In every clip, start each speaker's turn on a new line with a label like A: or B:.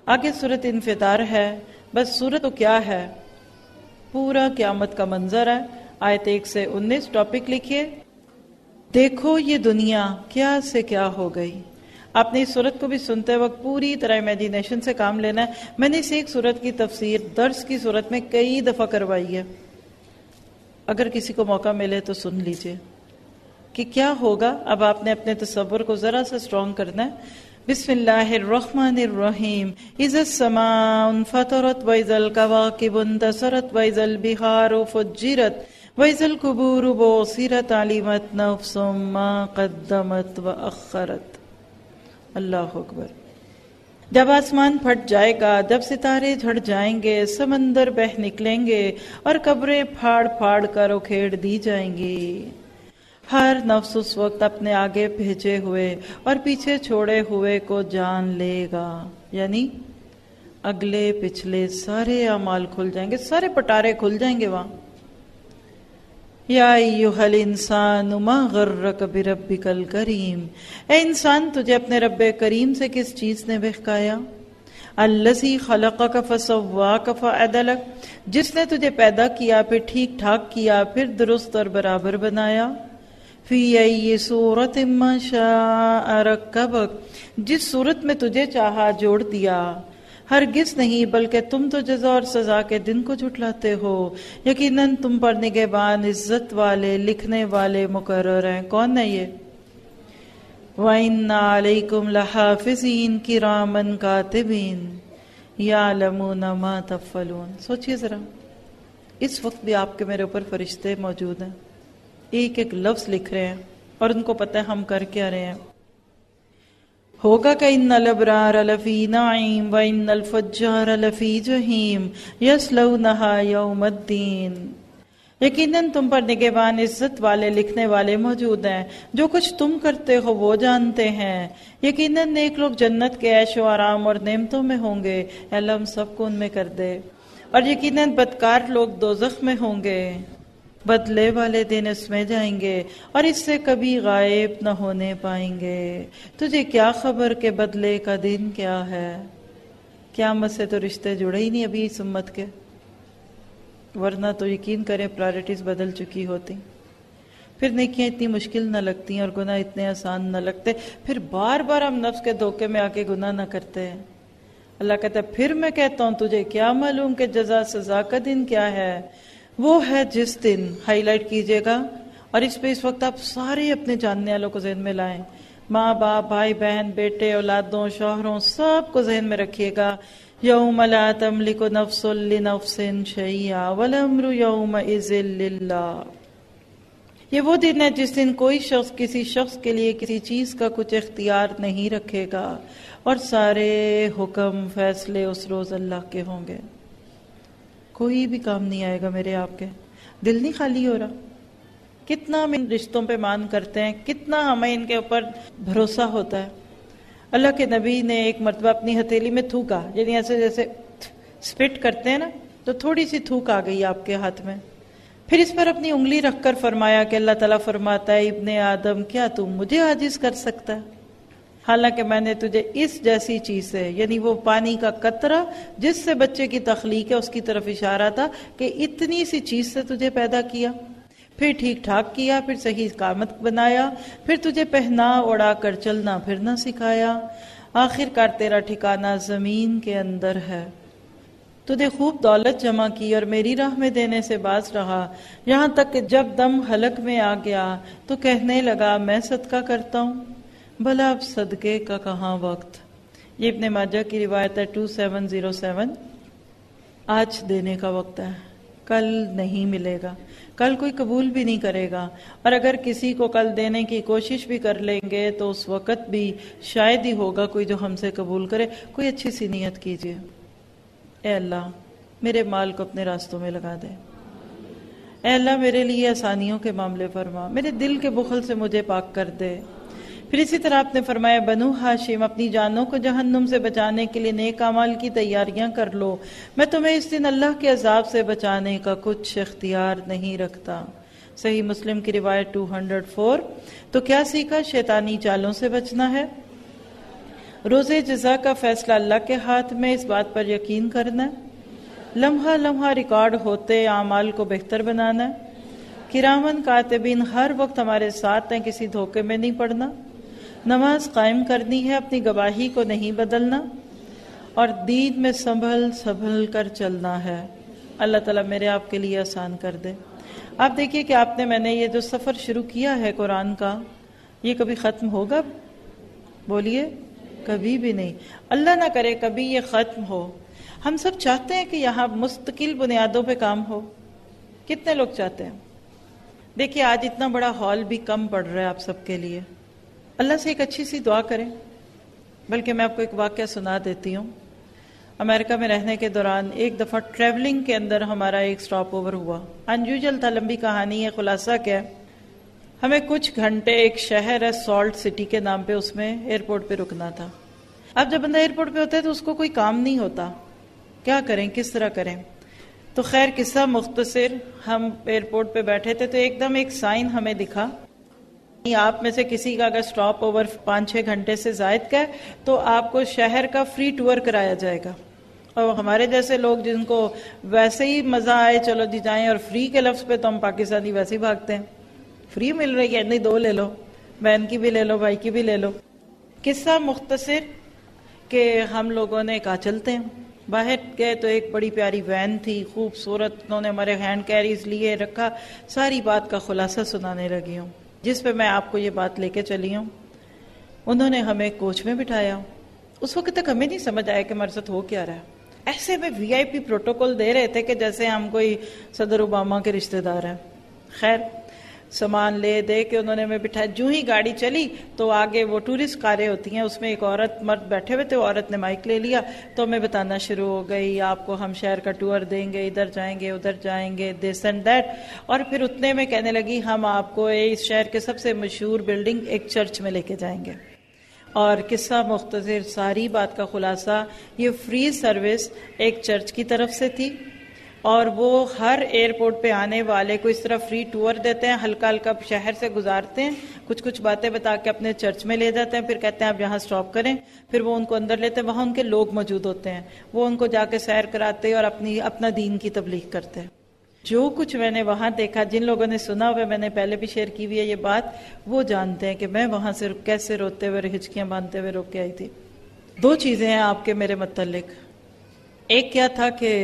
A: آگے سورۃ انفطار ہے. بس سورت تو کیا ہے، پورا قیامت کا منظر ہے. آیت 1 سے 19. ٹاپک لکھیے، دیکھو یہ دنیا کیا سے کیا ہو گئی. آپ نے اس سورت کو بھی سنتے وقت پوری طرح امیجینیشن سے کام لینا ہے. میں نے اس ایک سورت کی تفسیر درس کی صورت میں کئی دفعہ کروائی ہے، اگر کسی کو موقع ملے تو سن لیجئے کہ کیا ہوگا. اب آپ نے اپنے تصور کو ذرا سا اسٹرانگ کرنا ہے. بسم اللہ الرحمن الرحیم. اذا السماء انفطرت واذا الكواكب انتثرت واذا البحار فجرت واذا القبور بعثرت علمت نفس ما قدمت واخرت. اللہ اکبر. جب آسمان پھٹ جائے گا، جب ستارے جھڑ جائیں گے، سمندر بہہ نکلیں گے اور قبریں پھاڑ پھاڑ کر اکھیڑ دی جائیں گی. ہر نفس اس وقت اپنے آگے بھیجے ہوئے اور پیچھے چھوڑے ہوئے کو جان لے گا. یعنی اگلے پچھلے سارے اعمال کھل جائیں گے، سارے پٹارے کھل جائیں گے وہاں. یا ایھا الانسان ما غرک بربک الکریم. اے انسان، تجھے اپنے رب کریم سے کس چیز نے بہکایا؟ الذی خلقک فسواک فعدلک. جس نے تجھے پیدا کیا، پھر ٹھیک ٹھاک کیا، پھر درست اور برابر بنایا. فی ای صورت ما شاء رکبک. جس صورت میں تجھے چاہا جوڑ دیا. ہرگز نہیں، بلکہ تم تو جزا اور سزا کے دن کو جھٹلاتے ہو. یقیناً تم پر نگہبان، عزت والے، لکھنے والے مقرر ہیں. کون ہے یہ؟ وَإِنَّ عَلَيْكُمْ لَحَافِظِينَ كِرَامًا كَاتِبِينَ يَعْلَمُونَ مَا تَفْعَلُونَ. سوچئے ذرا، اس وقت بھی آپ کے میرے اوپر فرشتے موجود ہیں، ایک ایک لفظ لکھ رہے ہیں اور ان کو پتہ ہے ہم کر کیا رہے ہیں. ہوگا کہ ان الابرار لفی نعیم و ان الفجار لفی جہیم یصلونہا یوم الدین. یقیناً تم پر نگہبان، عزت والے، لکھنے والے موجود ہیں. جو کچھ تم کرتے ہو وہ جانتے ہیں. یقیناً نیک لوگ جنت کے عیش و آرام اور نعمتوں میں ہوں گے. اللہ ہم سب کو ان میں کر دے. اور یقیناً بدکار لوگ دوزخ میں ہوں گے. بدلے والے دن اس میں جائیں گے اور اس سے کبھی غائب نہ ہونے پائیں گے. تجھے کیا خبر کہ بدلے کا دن کیا ہے؟ قیامت سے تو رشتے جڑے ہی نہیں ابھی اس امت کے، ورنہ تو یقین کریں پرائرٹیز بدل چکی ہوتی. پھر نیکیاں اتنی مشکل نہ لگتی اور گناہ اتنے آسان نہ لگتے. پھر بار بار ہم نفس کے دھوکے میں آ کے گناہ نہ کرتے. اللہ کہتا ہے پھر میں کہتا ہوں تجھے کیا معلوم کہ جزا سزا کا دن کیا ہے؟ وہ ہے جس دن، ہائی لائٹ کیجئے گا اور اس پہ اس وقت آپ سارے اپنے جاننے والوں کو ذہن میں لائیں. ماں باپ، بھائی بہن، بیٹے، اولادوں، شوہروں، سب کو ذہن میں رکھیے گا. یوم لا تملک نفس لنفس شیئا والامر یومئذ للہ. یہ وہ دن ہے جس دن کوئی شخص کسی شخص کے لیے کسی چیز کا کچھ اختیار نہیں رکھے گا اور سارے حکم فیصلے اس روز اللہ کے ہوں گے. کوئی بھی کام نہیں آئے گا میرے آپ کے. دل نہیں خالی ہو رہا؟ کتنا ہم ان رشتوں پہ مان کرتے ہیں، کتنا ہمیں ان کے اوپر بھروسہ ہوتا ہے. اللہ کے نبی نے ایک مرتبہ اپنی ہتھیلی میں تھوکا، یعنی ایسے جیسے سپٹ کرتے ہیں نا، تو تھوڑی سی تھوک آ گئی آپ کے ہاتھ میں. پھر اس پر اپنی انگلی رکھ کر فرمایا کہ اللہ تعالیٰ فرماتا ہے ابن آدم کیا تم مجھے عاجز کر سکتا ہے؟ حالانکہ میں نے تجھے اس جیسی چیز سے، یعنی وہ پانی کا قطرہ جس سے بچے کی تخلیق ہے، اس کی طرف اشارہ تھا کہ اتنی سی چیز سے تجھے پیدا کیا، پھر ٹھیک ٹھاک کیا، پھر صحیح قامت بنایا، پھر تجھے پہنا اڑا کر چلنا پھرنا سکھایا. آخر کار تیرا ٹھکانہ زمین کے اندر ہے. تجھے خوب دولت جمع کی اور میری راہ میں دینے سے باز رہا، یہاں تک کہ جب دم حلق میں آ گیا تو کہنے لگا میں صدقہ کرتا ہوں. بھلا اب صدقے کا کہاں وقت. یہ ابن ماجہ کی روایت ہے 2707. آج دینے کا وقت ہے، کل نہیں ملے گا، کل کوئی قبول بھی نہیں کرے گا. اور اگر کسی کو کل دینے کی کوشش بھی کر لیں گے تو اس وقت بھی شاید ہی ہوگا کوئی جو ہم سے قبول کرے. کوئی اچھی سی نیت کیجیے، اے اللہ میرے مال کو اپنے راستوں میں لگا دے. اے اللہ میرے لیے آسانیوں کے معاملے فرما، میرے دل کے بخل سے مجھے پاک کر دے. پھر اسی طرح آپ نے فرمایا بنو ہاشم اپنی جانوں کو جہنم سے بچانے کے لیے نیک اعمال کی تیاریاں کر لو، میں تمہیں اس دن اللہ کے عذاب سے بچانے کا کچھ اختیار نہیں رکھتا. صحیح مسلم کی روایت 204. تو کیا سیکھا؟ شیطانی چالوں سے بچنا ہے. روز جزا کا فیصلہ اللہ کے ہاتھ میں، اس بات پر یقین کرنا ہے۔ لمحہ لمحہ ریکارڈ ہوتے اعمال کو بہتر بنانا ہے۔ کرامن کاتبین ہر وقت ہمارے ساتھ ہیں، کسی دھوکے میں نہیں پڑنا۔ نماز قائم کرنی ہے، اپنی گواہی کو نہیں بدلنا، اور دین میں سنبھل کر چلنا ہے۔ اللہ تعالیٰ میرے آپ کے لیے آسان کر دے۔ آپ دیکھیے کہ میں نے یہ جو سفر شروع کیا ہے قرآن کا، یہ کبھی ختم ہوگا؟ بولیے، کبھی بھی نہیں۔ اللہ نہ کرے کبھی یہ ختم ہو۔ ہم سب چاہتے ہیں کہ یہاں مستقل بنیادوں پہ کام ہو۔ کتنے لوگ چاہتے ہیں؟ دیکھیے آج اتنا بڑا ہال بھی کم پڑ رہا ہے آپ سب کے لیے۔ اللہ سے ایک اچھی سی دعا کریں۔ بلکہ میں آپ کو ایک واقعہ سنا دیتی ہوں۔ امریکہ میں رہنے کے دوران ایک دفعہ ٹریولنگ کے اندر ہمارا ایک سٹاپ اوور ہوا۔ انیوژل تھا، لمبی کہانی ہے، خلاصہ کیا ہے، ہمیں کچھ گھنٹے ایک شہر ہے سالٹ سٹی کے نام پہ، اس میں ایئرپورٹ پہ رکنا تھا۔ اب جب بندہ ایئرپورٹ پہ ہوتا ہے تو اس کو کوئی کام نہیں ہوتا، کیا کریں، کس طرح کریں؟ تو خیر قصہ مختصر، ہم ایئرپورٹ پہ بیٹھے تھے تو ایک دم ایک سائن ہمیں دکھا، آپ میں سے کسی کا اگر سٹاپ اوور 5-6 گھنٹے سے زائد کا ہے تو آپ کو شہر کا فری ٹور کرایا جائے گا۔ اور ہمارے جیسے لوگ جن کو ویسے ہی مزہ آئے، چلو جی جائیں، اور فری کے لفظ پہ تو ہم پاکستانی ویسے ہی بھاگتے ہیں، فری مل رہی ہے، نہیں 2 لے لو، بہن کی بھی لے لو، بھائی کی بھی لے لو۔ قصہ مختصر کہ ہم لوگوں نے کہا چلتے ہیں۔ باہر گئے تو ایک بڑی پیاری وین تھی، خوبصورت، انہوں نے ہمارے ہینڈ کیریز لیے رکھا، ساری بات کا خلاصہ سنانے لگی ہوں، جس پہ میں آپ کو یہ بات لے کے چلی ہوں۔ انہوں نے ہمیں کوچ میں بٹھایا۔ اس وقت تک ہمیں نہیں سمجھ آیا کہ ہمارے ساتھ ہو کیا رہا ہے۔ ایسے میں VIP پروٹوکول دے رہے تھے کہ جیسے ہم کوئی صدر اوباما کے رشتہ دار ہیں۔ خیر سامان لے دے کے انہوں نے ہمیں بٹھایا۔ جو ہی گاڑی چلی تو آگے وہ ٹورسٹ کاریں ہوتی ہیں، اس میں ایک عورت مرد بیٹھے ہوئے تھے، عورت نے مائک لے لیا تو ہمیں بتانا شروع ہو گئی، آپ کو ہم شہر کا ٹور دیں گے، ادھر جائیں گے، ادھر جائیں گے، دس اینڈ دیٹ۔ اور پھر اتنے میں کہنے لگی ہم آپ کو اس شہر کے سب سے مشہور بلڈنگ ایک چرچ میں لے کے جائیں گے۔ اور قصہ مختصر، ساری بات کا خلاصہ، یہ فری سروس ایک چرچ کی طرف سے تھی، اور وہ ہر ایئرپورٹ پہ آنے والے کو اس طرح فری ٹور دیتے ہیں، ہلکا ہلکا شہر سے گزارتے ہیں، کچھ باتیں بتا کے اپنے چرچ میں لے جاتے ہیں، پھر کہتے ہیں آپ یہاں سٹاپ کریں، پھر وہ ان کو اندر لیتے ہیں، وہاں ان کے لوگ موجود ہوتے ہیں، وہ ان کو جا کے سیر کراتے اور اپنا دین کی تبلیغ کرتے ہیں۔ جو کچھ میں نے وہاں دیکھا، جن لوگوں نے سنا ہوا، میں نے پہلے بھی شیئر کی ہوئی ہے یہ بات، وہ جانتے ہیں کہ میں وہاں سے کیسے روتے ہوئے، ہچکیاں باندھتے ہوئے رو کے آئی تھی۔ 2 چیزیں ہیں آپ کے میرے متعلق۔ ایک کیا تھا کہ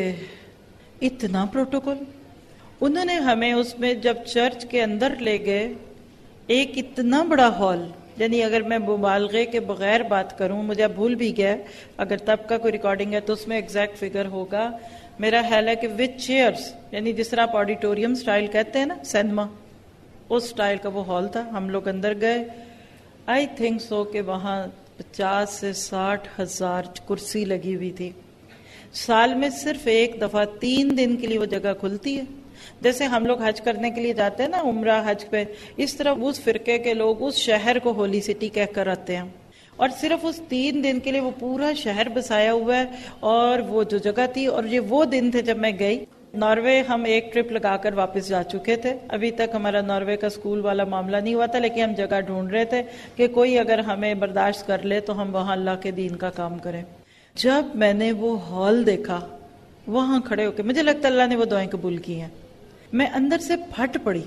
A: اتنا پروٹوکول، انہوں نے ہمیں اس میں جب چرچ کے اندر لے گئے، ایک اتنا بڑا ہال، یعنی اگر میں مبالغے کے بغیر بات کروں، مجھے اب بھول بھی گیا، اگر تب کا کوئی ریکارڈنگ ہے تو اس میں ایگزیکٹ فگر ہوگا، میرا خیال ہے کہ وتھ چیئرز، یعنی جس طرح آپ آڈیٹوریم سٹائل کہتے ہیں نا، سینما، اس سٹائل کا وہ ہال تھا۔ ہم لوگ اندر گئے، آئی تھنک سو کہ وہاں 50 سے 60 ہزار کرسی لگی ہوئی تھی۔ سال میں صرف ایک دفعہ 3 دن کے لیے وہ جگہ کھلتی ہے، جیسے ہم لوگ حج کرنے کے لیے جاتے ہیں نا، عمرہ حج پہ، اس طرح اس فرقے کے لوگ اس شہر کو ہولی سٹی کہہ کر آتے ہیں، اور صرف اس 3 دن کے لیے وہ پورا شہر بسایا ہوا ہے۔ اور وہ جو جگہ تھی، اور یہ وہ دن تھے جب میں گئی ناروے، ہم ایک ٹرپ لگا کر واپس جا چکے تھے، ابھی تک ہمارا ناروے کا اسکول والا معاملہ نہیں ہوا تھا، لیکن ہم جگہ ڈھونڈ رہے تھے کہ کوئی اگر ہمیں برداشت کر لے تو ہم وہاں اللہ کے دین کا کام کریں۔ جب میں نے وہ ہال دیکھا، وہاں کھڑے ہو کے مجھے لگتا اللہ نے وہ دعائیں قبول کی ہیں، میں اندر سے پھٹ پڑی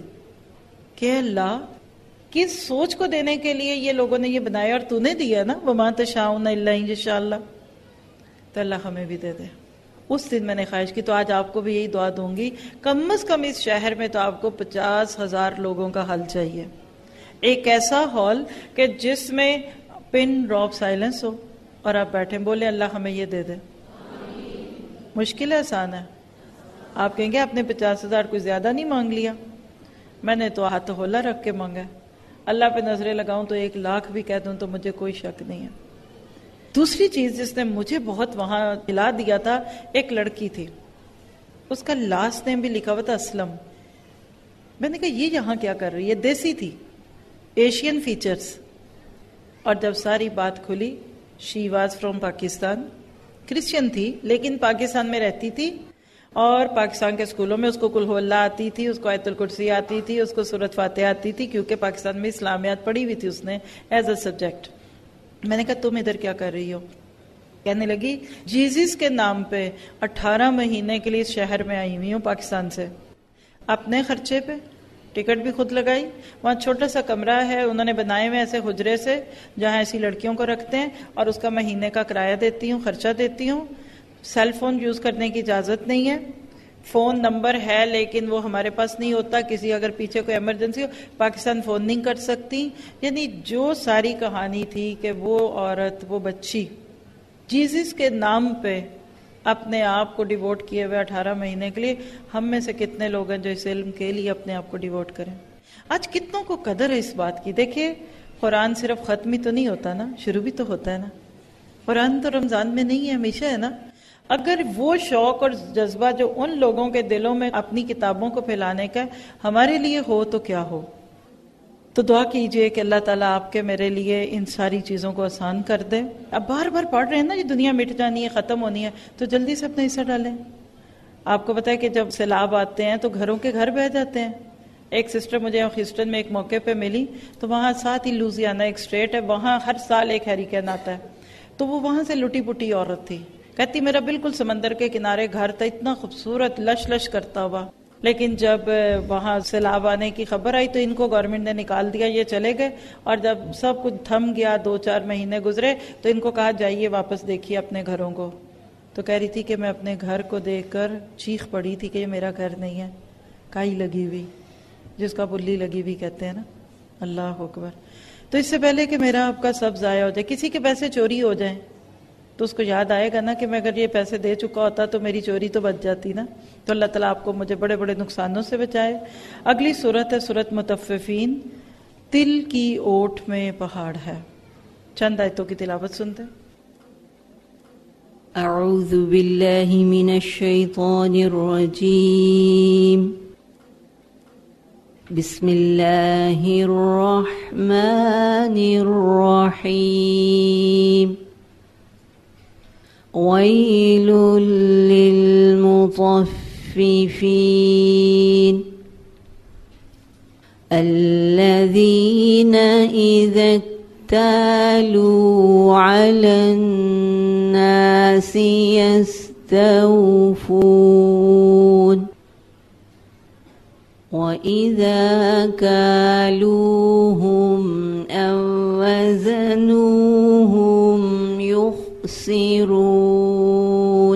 A: کہ اللہ کس سوچ کو دینے کے لیے یہ لوگوں نے یہ بنایا، اور تو نے دیا نا، وما تشاؤون الا ان یشاء اللہ، تو اللہ ہمیں بھی دے دے۔ اس دن میں نے خواہش کی، تو آج آپ کو بھی یہی دعا دوں گی، کم از کم اس شہر میں تو آپ کو 50,000 لوگوں کا حل چاہیے، ایک ایسا ہال کہ جس میں پن ڈراپ سائلنس ہو اور آپ بیٹھیں، بولے اللہ ہمیں یہ دے دے۔ مشکل ہے آسان ہے؟ آپ کہیں گے آپ نے 50,000 کوئی زیادہ نہیں مانگ لیا؟ میں نے تو ہاتھ ہولا رکھ کے مانگا، اللہ پہ نظریں لگاؤں تو 1,00,000 بھی کہہ دوں تو مجھے کوئی شک نہیں ہے۔ دوسری چیز جس نے مجھے بہت وہاں ہلا دیا تھا، ایک لڑکی تھی، اس کا لاسٹ نیم بھی لکھا ہوا تھا اسلم۔ میں نے کہا یہ یہاں کیا کر رہی ہے؟ دیسی تھی، ایشین فیچرز، اور جب ساری بات کھلی، she was from Pakistan, Christian تھی لیکن پاکستان میں رہتی تھی، اور پاکستان کے اسکولوں میں اس کو قل هو اللہ آتی تھی، اس کو آیت الکرسی آتی تھی، اس کو سورۃ فاتحہ آتی تھی، کیونکہ پاکستان میں اسلامیات پڑھی ہوئی تھی اس نے ایز اے سبجیکٹ۔ میں نے کہا تم ادھر کیا کر رہی ہو؟ کہنے لگی جیزس کے نام پہ 18 مہینے کے لیے اس شہر میں آئی ہوئی ہوں پاکستان سے، اپنے خرچے پہ، ٹکٹ بھی خود لگائی. وہاں چھوٹا سا کمرہ ہے انہوں نے بنائے ہوئے ایسے حجرے سے جہاں ایسی لڑکیوں کو رکھتے ہیں، اور اس کا مہینے کا کرایہ دیتی ہوں، خرچہ دیتی ہوں. سیل فون یوز کرنے کی اجازت نہیں ہے، فون نمبر ہے لیکن وہ ہمارے پاس نہیں ہوتا، کسی اگر پیچھے کوئی ایمرجنسی ہو پاکستان فون نہیں کر سکتی. یعنی جو ساری کہانی تھی کہ وہ عورت، وہ بچی جیزس کے نام پہ اپنے آپ کو ڈیووٹ کیے ہوئے 18 مہینے کے لیے. ہم میں سے کتنے لوگ ہیں جو اس علم کے لیے اپنے آپ کو ڈیووٹ کریں؟ آج کتنوں کو قدر ہے اس بات کی؟ دیکھیے قرآن صرف ختم ہی تو نہیں ہوتا نا، شروع بھی تو ہوتا ہے نا. قرآن تو رمضان میں نہیں ہے، ہمیشہ ہے نا. اگر وہ شوق اور جذبہ جو ان لوگوں کے دلوں میں اپنی کتابوں کو پھیلانے کا ہمارے لیے ہو تو کیا ہو. تو دعا کیجئے کہ اللہ تعالیٰ آپ کے میرے لیے ان ساری چیزوں کو آسان کر دے. اب بار بار پڑھ رہے ہیں نا یہ دنیا مٹ جانی ہے، ختم ہونی ہے، تو جلدی سے اپنا حصہ ڈالیں. آپ کو پتا ہے کہ جب سیلاب آتے ہیں تو گھروں کے گھر بہہ جاتے ہیں. ایک سسٹر مجھے ہیوسٹن میں ایک موقع پہ ملی، تو وہاں ساتھ ہی لوزیانا ایک اسٹیٹ ہے، وہاں ہر سال ایک ہیریکین آتا ہے. تو وہ وہاں سے لٹی پٹی عورت تھی، کہتی میرا بالکل سمندر کے کنارے گھر تھا، اتنا خوبصورت لش لش کرتا ہوا، لیکن جب وہاں سیلاب آنے کی خبر آئی تو ان کو گورنمنٹ نے نکال دیا، یہ چلے گئے. اور جب سب کچھ تھم گیا، 2-4 مہینے گزرے، تو ان کو کہا جائیے واپس دیکھیے اپنے گھروں کو. تو کہہ رہی تھی کہ میں اپنے گھر کو دیکھ کر چیخ پڑی تھی کہ یہ میرا گھر نہیں ہے، کائی لگی ہوئی، جس کا بلی لگی ہوئی کہتے ہیں نا. اللہ اکبر. تو اس سے پہلے کہ میرا آپ کا سب ضائع ہو جائے، کسی کے پیسے چوری ہو جائیں تو اس کو یاد آئے گا نا کہ میں اگر یہ پیسے دے چکا ہوتا تو میری چوری تو بچ جاتی نا. تو اللہ تعالیٰ آپ کو مجھے بڑے بڑے نقصانوں سے بچائے. اگلی صورت ہے صورت مطففین. تل کی اوٹ میں پہاڑ ہے. چند آیتوں کی تلاوت سنتے.
B: اعوذ باللہ من الشیطان الرجیم. بسم اللہ الرحمن الرحیم. ويل للمطففين الذين إذا اكتالوا على الناس يستوفون وإذا كالوهم أو وزنوهم يخسرون.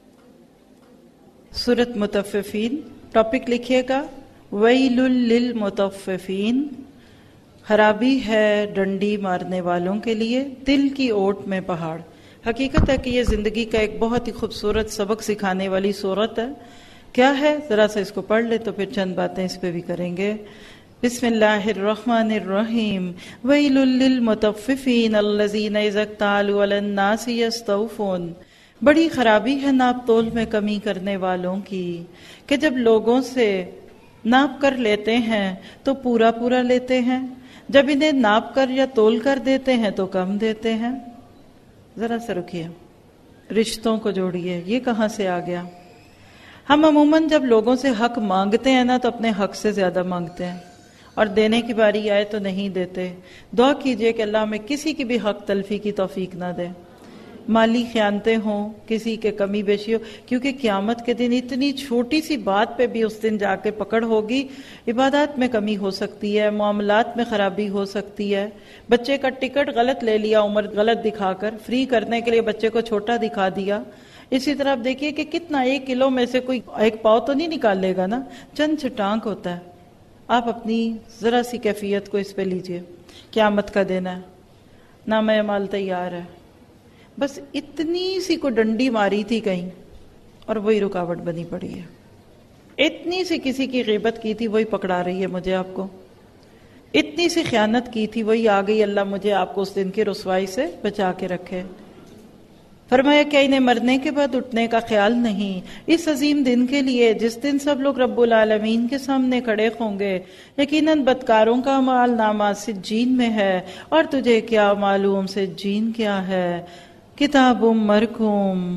A: سورت مطففین. ٹاپک لکھیے گا ویل للمطففین. خرابی ہے ڈنڈی مارنے والوں کے لیے، تل کی اوٹ میں پہاڑ. حقیقت ہے کہ یہ زندگی کا ایک بہت ہی خوبصورت سبق سکھانے والی صورت ہے. کیا ہے ذرا سا اس کو پڑھ لے تو پھر چند باتیں اس پہ بھی کریں گے. بسم اللہ الرحمن الرحیم. ویل للمطففین الذین اذا اکتالوا علی الناس یستوفون. بڑی خرابی ہے ناپ تول میں کمی کرنے والوں کی کہ جب لوگوں سے ناپ کر لیتے ہیں تو پورا پورا لیتے ہیں، جب انہیں ناپ کر یا تول کر دیتے ہیں تو کم دیتے ہیں. ذرا سا رکیے، رشتوں کو جوڑیے. یہ کہاں سے آ گیا؟ ہم عموماً جب لوگوں سے حق مانگتے ہیں نا تو اپنے حق سے زیادہ مانگتے ہیں، اور دینے کی باری آئے تو نہیں دیتے. دعا کیجئے کہ اللہ ہمیں کسی کی بھی حق تلفی کی توفیق نہ دے. مالی خیانتیں ہوں، کسی کے کمی بیشی ہو، کیونکہ قیامت کے دن اتنی چھوٹی سی بات پہ بھی اس دن جا کے پکڑ ہوگی. عبادات میں کمی ہو سکتی ہے، معاملات میں خرابی ہو سکتی ہے. بچے کا ٹکٹ غلط لے لیا، عمر غلط دکھا کر، فری کرنے کے لیے بچے کو چھوٹا دکھا دیا. اسی طرح آپ دیکھیے کہ کتنا 1 کلو میں سے کوئی 1 پاؤ تو نہیں نکال لے گا نا، چند چھٹانک ہوتا ہے. آپ اپنی ذرا سی کیفیت کو اس پہ لیجئے. قیامت کا دن ہے، نام اعمال تیار ہے، بس اتنی سی کو ڈنڈی ماری تھی کہیں اور وہی رکاوٹ بنی پڑی ہے. اتنی سی کسی کی غیبت کی تھی وہی پکڑا رہی ہے مجھے آپ کو. اتنی سی خیانت کی تھی وہی آ گئی. اللہ مجھے آپ کو اس دن کی رسوائی سے بچا کے رکھے. فرمایا کہ انہیں مرنے کے بعد اٹھنے کا خیال نہیں اس عظیم دن کے لیے جس دن سب لوگ رب العالمین کے سامنے کھڑے ہوں گے. یقیناً بدکاروں کا اعمال نامہ سجین میں ہے، اور تجھے کیا معلوم سجین کیا ہے؟ کتاب مرقوم،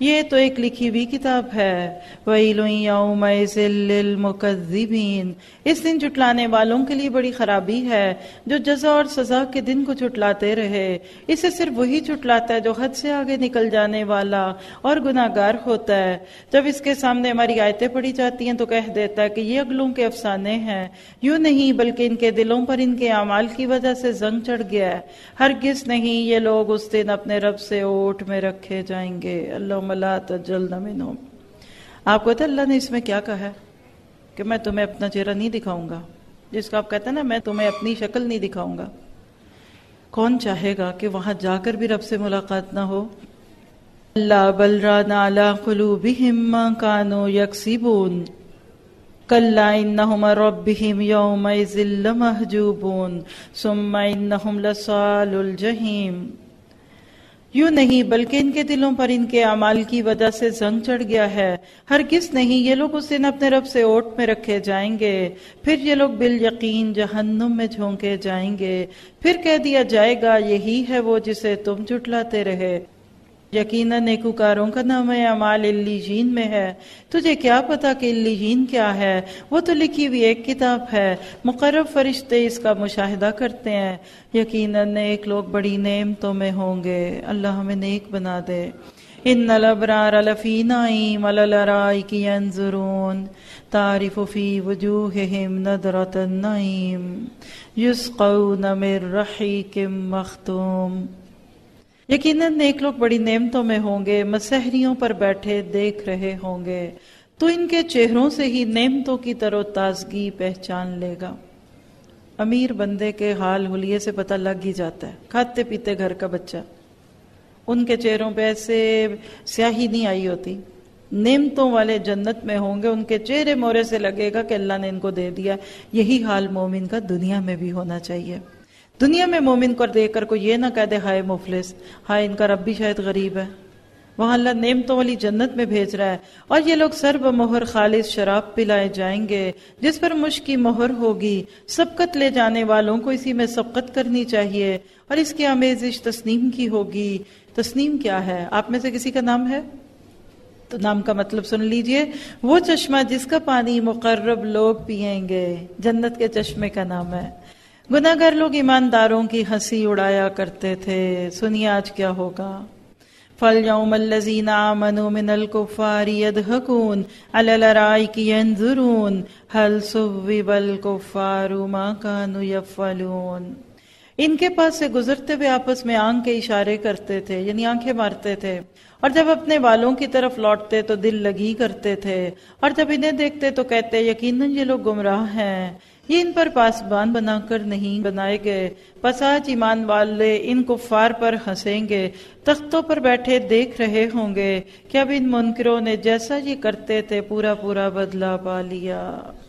A: یہ تو ایک لکھی ہوئی کتاب ہے. وَيْلٌ يَوْمَئِذٍ لِّلْمُكَذِّبِينَ. اس دن جھٹلانے والوں کے لیے بڑی خرابی ہے جو جزا اور سزا کے دن کو جھٹلاتے رہے. اسے صرف وہی جھٹلاتا ہے جو حد سے آگے نکل جانے والا اور گناہگار ہوتا ہے. جب اس کے سامنے ہماری آیتیں پڑھی جاتی ہیں تو کہہ دیتا ہے کہ یہ اگلوں کے افسانے ہیں. یوں نہیں بلکہ ان کے دلوں پر ان کے اعمال کی وجہ سے زنگ چڑھ گیا ہے. ہرگز نہیں یہ لوگ اس دن اپنے رب سے اوٹ میں رکھے جائیں گے. اللہم لا تجلنا منہم. آپ کو پتہ اللہ نے اس میں کیا کہا ہے کہ میں تمہیں اپنا چہرہ نہیں دکھاؤں گا. جس کو آپ کہتے ہیں نا میں تمہیں اپنی شکل نہیں دکھاؤں گا. کون چاہے گا کہ وہاں جا کر بھی رب سے ملاقات نہ ہو؟ اللہ بل ران علی قلوبہم ما کانوا یکسبون کلا انہم عن ربہم یومئذ لمحجوبون ثم انہم لصالو الجحیم. یوں نہیں بلکہ ان کے دلوں پر ان کے اعمال کی وجہ سے زنگ چڑھ گیا ہے. ہرگز نہیں یہ لوگ اس دن اپنے رب سے اوٹ میں رکھے جائیں گے. پھر یہ لوگ بالیقین جہنم میں جھونکے جائیں گے. پھر کہہ دیا جائے گا یہی ہے وہ جسے تم جھٹلاتے رہے. یقیناً نیکوکاروں کا نام اعمال علیین میں ہے. تجھے کیا پتا کہ علیین کیا ہے؟ وہ تو لکھی ہوئی ایک کتاب ہے. مقرب فرشتے اس کا مشاہدہ کرتے ہیں. یقیناً نیک لوگ بڑی نعمتوں میں ہوں گے. اللہ ہمیں نیک بنا دے. ان الابرار لفی نعیم علی الارائک ینظرون تعرف فی وجوہہم نضرۃ النعیم یسقون من رحیق مختوم. یقیناً نیک لوگ بڑی نعمتوں میں ہوں گے. مسحریوں پر بیٹھے دیکھ رہے ہوں گے تو ان کے چہروں سے ہی نعمتوں کی تر و تازگی پہچان لے گا. امیر بندے کے حال حلیے سے پتہ لگ ہی جاتا ہے. کھاتے پیتے گھر کا بچہ, ان کے چہروں پہ ایسے سیاہی نہیں آئی ہوتی. نعمتوں والے جنت میں ہوں گے, ان کے چہرے مورے سے لگے گا کہ اللہ نے ان کو دے دیا. یہی حال مومن کا دنیا میں بھی ہونا چاہیے. دنیا میں مومن کو دیکھ کر کوئی یہ نہ کہہ دے ہائے مفلس, ہائے ان کا رب بھی شاید غریب ہے. وہاں اللہ نعمتوں والی جنت میں بھیج رہا ہے. اور یہ لوگ سر بمہر خالص شراب پلائے جائیں گے جس پر مشک کی مہر ہوگی. سبقت لے جانے والوں کو اسی میں سبقت کرنی چاہیے اور اس کی آمیزش تسنیم کی ہوگی. تسنیم کیا ہے؟ آپ میں سے کسی کا نام ہے تو نام کا مطلب سن لیجئے. وہ چشمہ جس کا پانی مقرب لوگ پیئیں گے, جنت کے چشمے کا نام ہے. گناہگار لوگ ایمانداروں کی ہنسی اڑایا کرتے تھے. سنیے آج کیا ہوگا. فَالْيَوْمَ الَّذِينَ آمَنُوا مِنَ الْكُفَّارِ يَضْحَكُونَ عَلَى الْأَرَائِكِ يَنظُرُونَ هَلْ ثُوِّبَ الْكُفَّارُ مَا كَانُوا يَفْعَلُونَ. ان کے پاس سے گزرتے ہوئے آپس میں آنکھ کے اشارے کرتے تھے, یعنی آنکھیں مارتے تھے. اور جب اپنے والوں کی طرف لوٹتے تو دل لگی کرتے تھے. اور جب انہیں دیکھتے تو کہتے یقیناً یہ لوگ گمراہ ہیں, یہ ان پر پاسبان بنا کر نہیں بنائے گئے. پس آج ایمان والے ان کفار پر ہنسیں گے, تختوں پر بیٹھے دیکھ رہے ہوں گے کہ اب ان منکروں نے جیسا یہ کرتے تھے پورا پورا بدلہ پا لیا.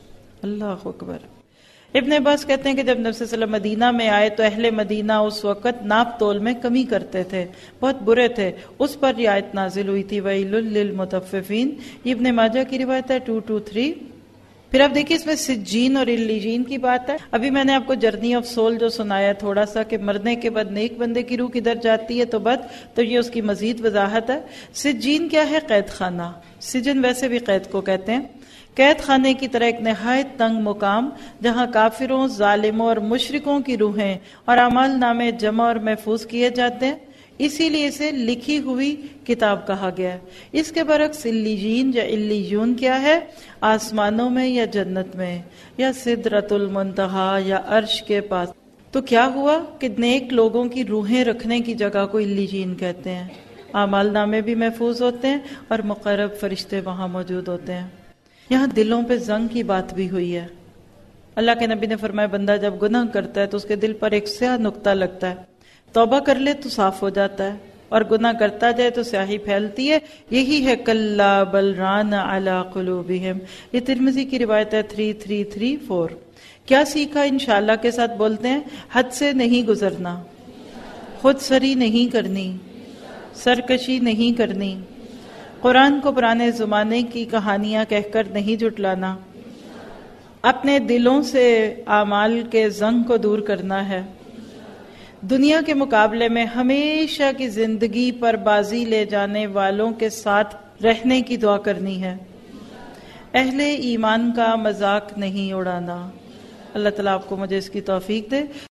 A: اللہ اکبر. ابن عباس کہتے ہیں کہ جب نبی صلی اللہ علیہ وسلم مدینہ میں آئے تو اہل مدینہ اس وقت ناپ تول میں کمی کرتے تھے, بہت برے تھے. اس پر یہ آیت نازل ہوئی تھی ویل للمطففین. یہ ابن ماجہ کی روایت ہے 223. پھر آپ دیکھیے اس میں سجین اور علیین کی بات ہے. ابھی میں نے آپ کو جرنی آف سول جو سنایا تھوڑا سا کہ مرنے کے بعد نیک بندے کی روح کدھر جاتی ہے تو بد, تو یہ اس کی مزید وضاحت ہے. سجین کیا ہے؟ قید خانہ. سجن ویسے بھی قید کو کہتے ہیں. قید خانے کی طرح ایک نہایت تنگ مقام جہاں کافروں, ظالموں اور مشرکوں کی روحیں اور اعمال نامے جمع اور محفوظ کیے جاتے ہیں. اسی لیے اسے لکھی ہوئی کتاب کہا گیا ہے. اس کے برعکس علیین یا علیون کیا ہے؟ آسمانوں میں یا جنت میں یا سدرۃ المنتہی یا عرش کے پاس. تو کیا ہوا کہ نیک لوگوں کی روحیں رکھنے کی جگہ کو علیین کہتے ہیں. اعمال نامے بھی محفوظ ہوتے ہیں اور مقرب فرشتے وہاں موجود ہوتے ہیں. یہاں دلوں پہ زنگ کی بات بھی ہوئی ہے. اللہ کے نبی نے فرمایا بندہ جب گناہ کرتا ہے تو اس کے دل پر ایک سیاہ نقطہ لگتا ہے, توبہ کر لے تو صاف ہو جاتا ہے, اور گناہ کرتا جائے تو سیاہی پھیلتی ہے. یہی ہے کلا بل ران علی قلوبہم. یہ ترمذی کی روایت ہے 3334. کیا سیکھا؟ انشاءاللہ کے ساتھ بولتے ہیں. حد سے نہیں گزرنا, خود سری نہیں کرنی, سرکشی نہیں کرنی, قرآن کو پرانے زمانے کی کہانیاں کہہ کر نہیں جھٹلانا, اپنے دلوں سے اعمال کے زنگ کو دور کرنا ہے, دنیا کے مقابلے میں ہمیشہ کی زندگی پر بازی لے جانے والوں کے ساتھ رہنے کی دعا کرنی ہے، اہل ایمان کا مذاق نہیں اڑانا۔ اللہ تعالیٰ آپ کو مجھے اس کی توفیق دے۔